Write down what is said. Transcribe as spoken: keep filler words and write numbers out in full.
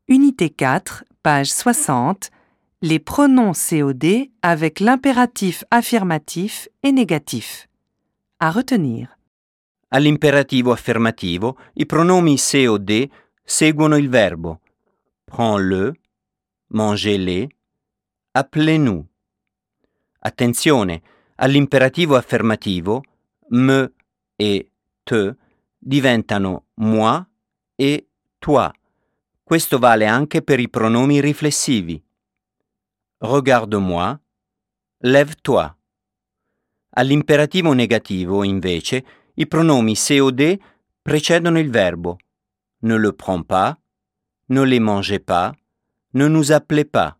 Unité quatre, page soixante, les pronoms C O D avec l'impératif affirmatif e négatif. À retenir. All'imperativo affermativo i pronomi se o de seguono il verbo prends-le, mangez-les, appelez-nous. Attenzione, all'imperativo affermativo me e te diventano moi e toi. Questo vale anche per i pronomi riflessivi. Regarde-moi, lève-toi. All'imperativo negativo, invece, i pronomi se o de precedono il verbo ne le prends pas, ne les mangez pas, ne nous appelez pas.